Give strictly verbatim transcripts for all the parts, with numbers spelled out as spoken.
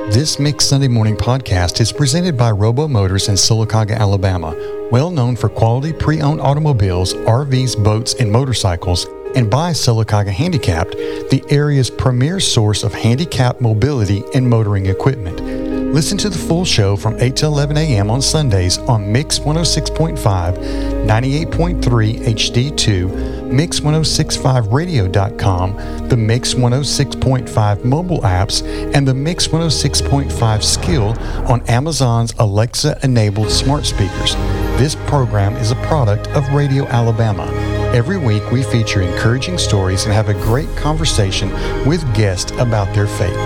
This Mix Sunday Morning podcast is presented by Robo Motors in Sylacauga, Alabama, well known for quality pre-owned automobiles, R Vs, boats, and motorcycles, and by Sylacauga Handicapped, the area's premier source of handicap mobility and motoring equipment. Listen to the full show from eight to eleven a.m. on Sundays on Mix one oh six point five, ninety-eight point three H D two, Mix ten sixty-five radio dot com, the Mix one oh six point five mobile apps, and the Mix one oh six point five skill on Amazon's Alexa-enabled smart speakers. This program is a product of Radio Alabama. Every week we feature encouraging stories and have a great conversation with guests about their faith.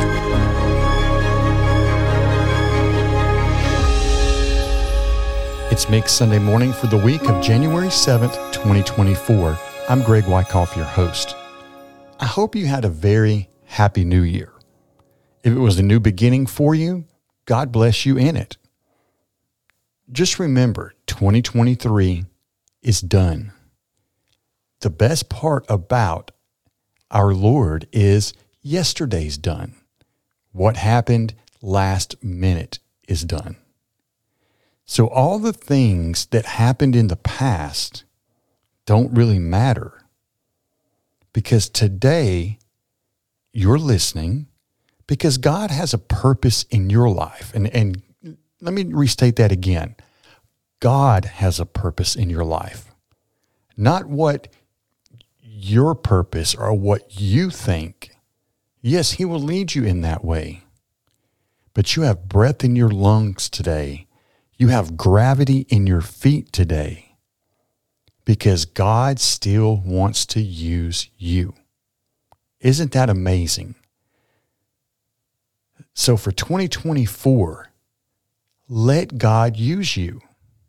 It's Mix Sunday Morning for the week of January seventh, twenty twenty-four. I'm Greg Wyckoff, your host. I hope you had a very happy new year. If it was a new beginning for you, God bless you in it. Just remember, twenty twenty-three is done. The best part about our Lord is yesterday's done. What happened last minute is done. So all the things that happened in the past don't really matter, because today you're listening because God has a purpose in your life. And, and let me restate that again. God has a purpose in your life, not what your purpose or what you think. Yes, he will lead you in that way, but you have breath in your lungs today. You have gravity in your feet today because God still wants to use you. Isn't that amazing? So for twenty twenty-four, let God use you.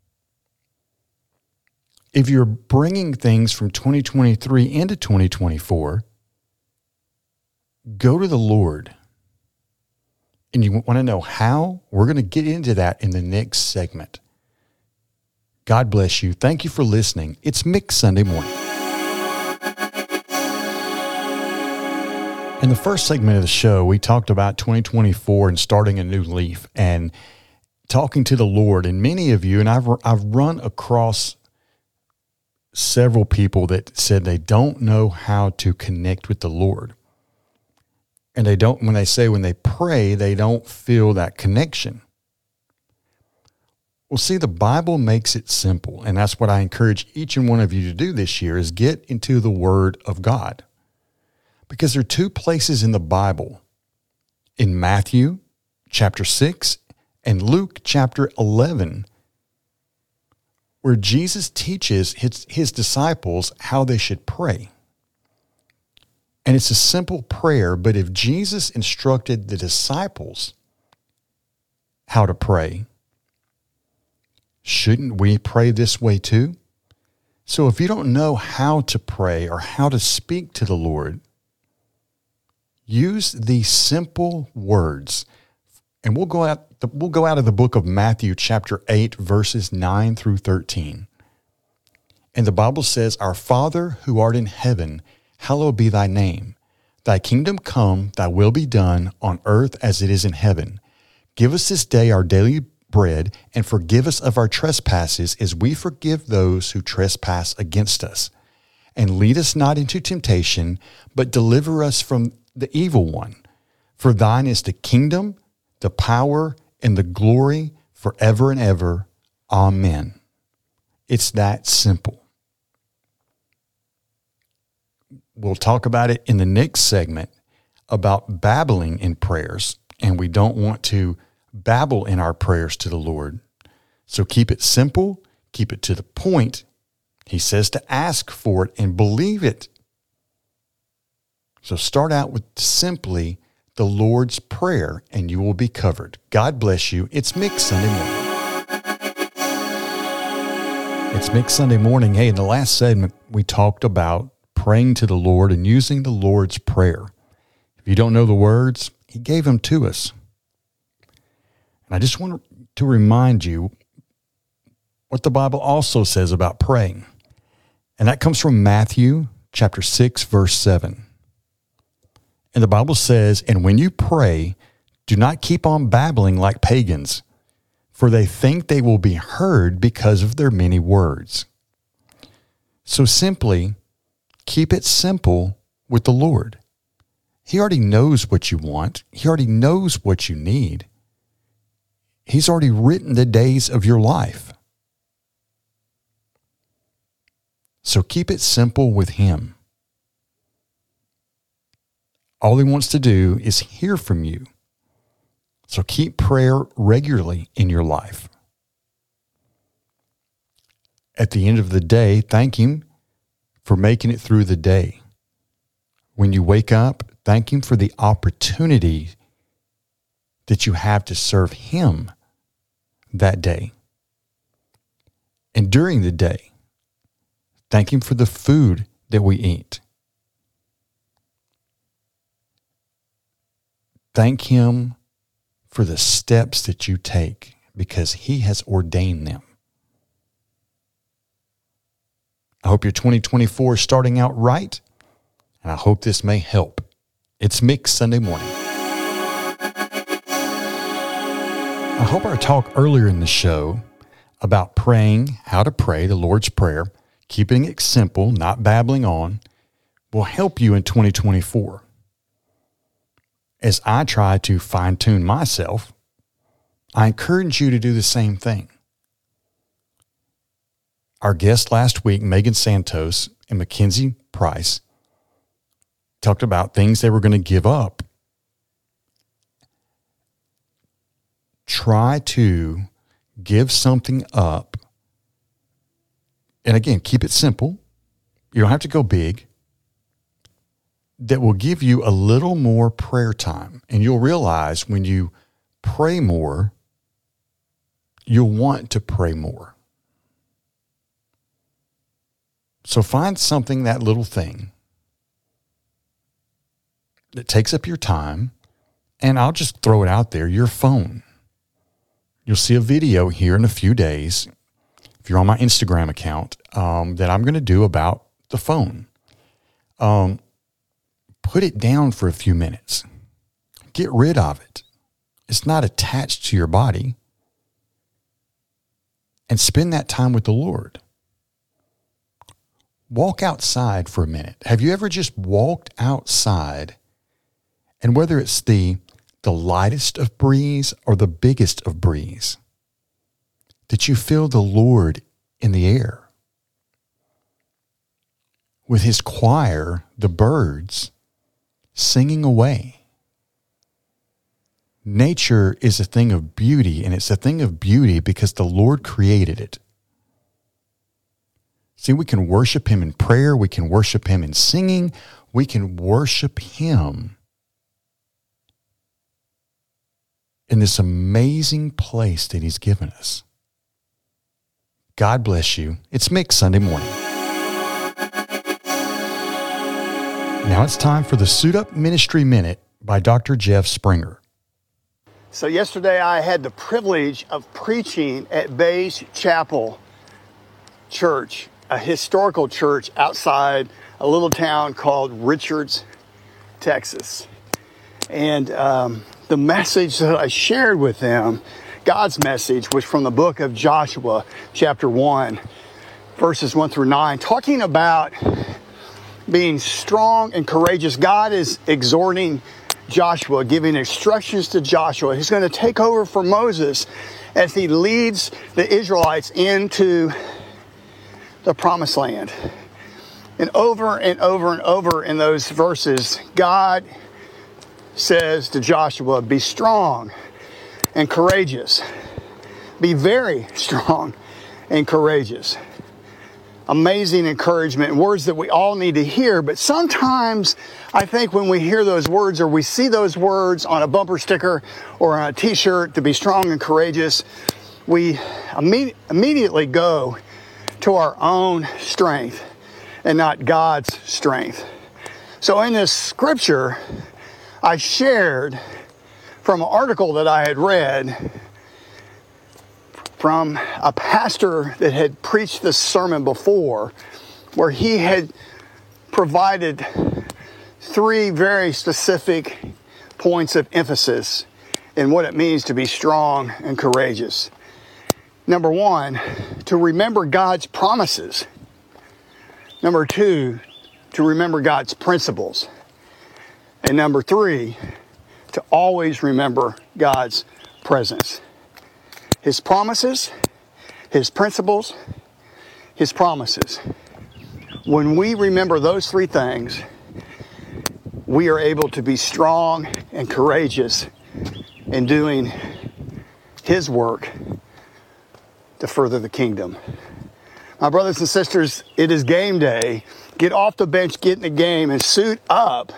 If you're bringing things from twenty twenty-three into twenty twenty-four, go to the Lord. And you want to know how? We're going to get into that in the next segment. God bless you. Thank you for listening. It's Mix Sunday Morning. In the first segment of the show, we talked about twenty twenty-four and starting a new leaf and talking to the Lord. And many of you, and I've I've run across several people that said they don't know how to connect with the Lord. And they don't, when they say when they pray, they don't feel that connection. Well, see, the Bible makes it simple. And that's what I encourage each and one of you to do this year is get into the Word of God. Because there are two places in the Bible, in Matthew chapter six and Luke chapter eleven, where Jesus teaches his, his disciples how they should pray. And it's a simple prayer, but if Jesus instructed the disciples how to pray, shouldn't we pray this way too? So if you don't know how to pray or how to speak to the Lord, use these simple words. And we'll go out, we'll go out of the book of Matthew chapter eight, verses nine through thirteen. And the Bible says, "Our Father who art in heaven, hallowed be thy name. Thy kingdom come, thy will be done on earth as it is in heaven. Give us this day our daily bread, and forgive us of our trespasses as we forgive those who trespass against us. And lead us not into temptation, but deliver us from the evil one. For thine is the kingdom, the power, and the glory forever and ever. Amen." It's that simple. We'll talk about it in the next segment about babbling in prayers, and we don't want to babble in our prayers to the Lord. So keep it simple, keep it to the point. He says to ask for it and believe it. So start out with simply the Lord's Prayer, and you will be covered. God bless you. It's Mix Sunday Morning. It's Mix Sunday Morning. Hey, in the last segment, we talked about praying to the Lord and using the Lord's Prayer. If you don't know the words, he gave them to us. And I just want to remind you what the Bible also says about praying. And that comes from Matthew chapter six, verse seven. And the Bible says, "And when you pray, Do not keep on babbling like pagans, for they think they will be heard because of their many words. So simply keep it simple with the Lord. He already knows what you want. He already knows what you need. He's already written the days of your life. So keep it simple with Him. All He wants to do is hear from you. So keep prayer regularly in your life. At the end of the day, thank Him for making it through the day. When you wake up, thank Him for the opportunity that you have to serve Him that day. And during the day, thank Him for the food that we eat. Thank Him for the steps that you take because He has ordained them. I hope your twenty twenty-four is starting out right, and I hope this may help. It's Mix Sunday Morning. I hope our talk earlier in the show about praying, how to pray the Lord's Prayer, keeping it simple, not babbling on, will help you in twenty twenty-four. As I try to fine-tune myself, I encourage you to do the same thing. Our guest last week, Megan Santos and Mackenzie Price, talked about things they were going to give up. Try to give something up. And again, keep it simple. You don't have to go big. That will give you a little more prayer time. And you'll realize when you pray more, you'll want to pray more. So find something, that little thing, that takes up your time, and I'll just throw it out there, your phone. You'll see a video here in a few days, if you're on my Instagram account, um, that I'm going to do about the phone. Um, put it down for a few minutes. Get rid of it. It's not attached to your body. And spend that time with the Lord. Walk outside for a minute. Have you ever just walked outside, and whether it's the, the lightest of breeze or the biggest of breeze, did you feel the Lord in the air? With His choir, the birds, singing away. Nature is a thing of beauty, and it's a thing of beauty because the Lord created it. See, we can worship Him in prayer. We can worship Him in singing. We can worship Him in this amazing place that He's given us. God bless you. It's Mix Sunday Morning. Now it's time for the Suit Up Ministry Minute by Doctor Jeff Springer. So yesterday I had the privilege of preaching at Bays Chapel Church, a historical church outside a little town called Richards, Texas. And um, the message that I shared with them, God's message, was from the book of Joshua, chapter one, verses one through nine, talking about being strong and courageous. God is exhorting Joshua, giving instructions to Joshua. He's going to take over for Moses as he leads the Israelites into the promised land. And over and over and over in those verses, God says to Joshua, be strong and courageous. Be very strong and courageous. Amazing encouragement, words that we all need to hear. But sometimes I think when we hear those words or we see those words on a bumper sticker or on a t-shirt, to be strong and courageous, we imme- immediately go to our own strength and not God's strength. So in this scripture, I shared from an article that I had read from a pastor that had preached this sermon before, where he had provided three very specific points of emphasis in what it means to be strong and courageous. Number one, to remember God's promises. Number two, to remember God's principles. And number three, to always remember God's presence. His promises, His principles, His promises. When we remember those three things, we are able to be strong and courageous in doing His work to further the kingdom. My brothers and sisters, it is game day. Get off the bench, get in the game, and suit up.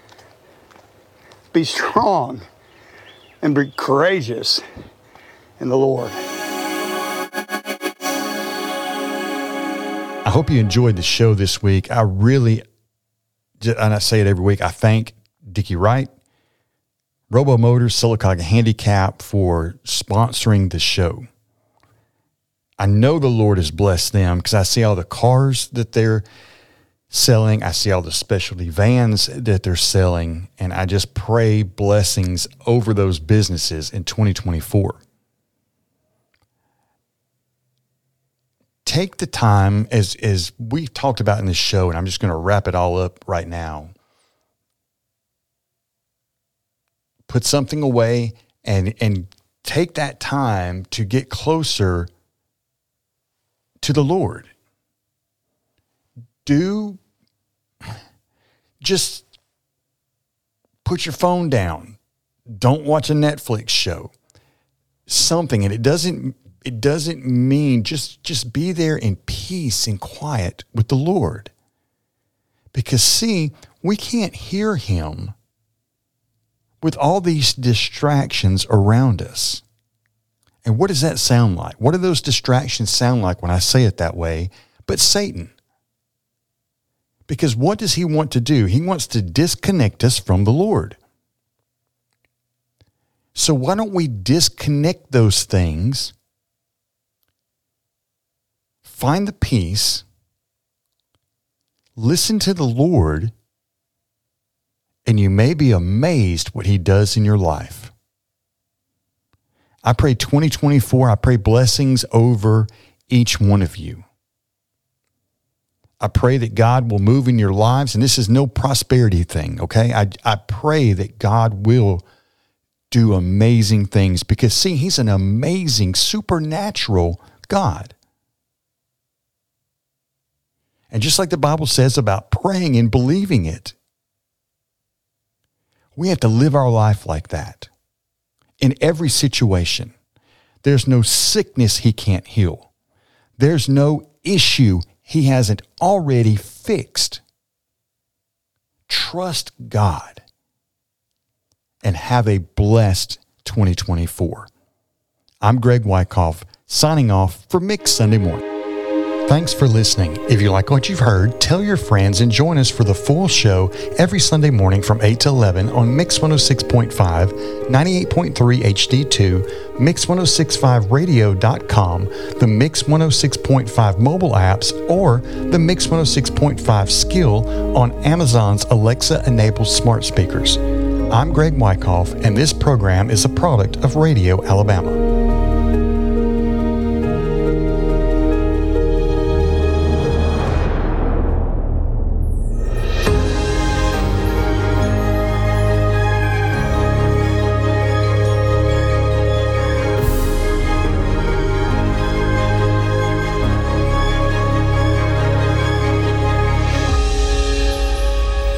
Be strong and be courageous in the Lord. I hope you enjoyed the show this week. I really, and I say it every week, I thank Dickie Wright, Robo Motors, Sylacauga Handicap for sponsoring the show. I know the Lord has blessed them because I see all the cars that they're selling. I see all the specialty vans that they're selling, and I just pray blessings over those businesses in twenty twenty-four. Take the time, as, as we've talked about in this show, and I'm just going to wrap it all up right now. Put something away and, and take that time to get closer to the Lord. Do just put your phone down. Don't watch a Netflix show. Something, and it doesn't it doesn't mean just just be there in peace and quiet with the Lord. Because see, we can't hear Him with all these distractions around us. And what does that sound like? What do those distractions sound like when I say it that way? But Satan. Because what does he want to do? He wants to disconnect us from the Lord. So why don't we disconnect those things, find the peace, listen to the Lord, and you may be amazed what He does in your life. I pray twenty twenty-four, I pray blessings over each one of you. I pray that God will move in your lives, and this is no prosperity thing, okay? I, I pray that God will do amazing things because, see, He's an amazing, supernatural God. And just like the Bible says about praying and believing it, we have to live our life like that. In every situation, there's no sickness He can't heal. There's no issue He hasn't already fixed. Trust God and have a blessed twenty twenty-four. I'm Greg Wyckoff, signing off for Mix Sunday Morning. Thanks for listening. If you like what you've heard, tell your friends and join us for the full show every Sunday morning from eight to eleven on Mix one oh six point five, ninety-eight point three H D two, Mix ten sixty-five radio dot com, the Mix one oh six point five mobile apps, or the Mix one oh six point five skill on Amazon's Alexa-enabled smart speakers. I'm Greg Wyckoff, and this program is a product of Radio Alabama.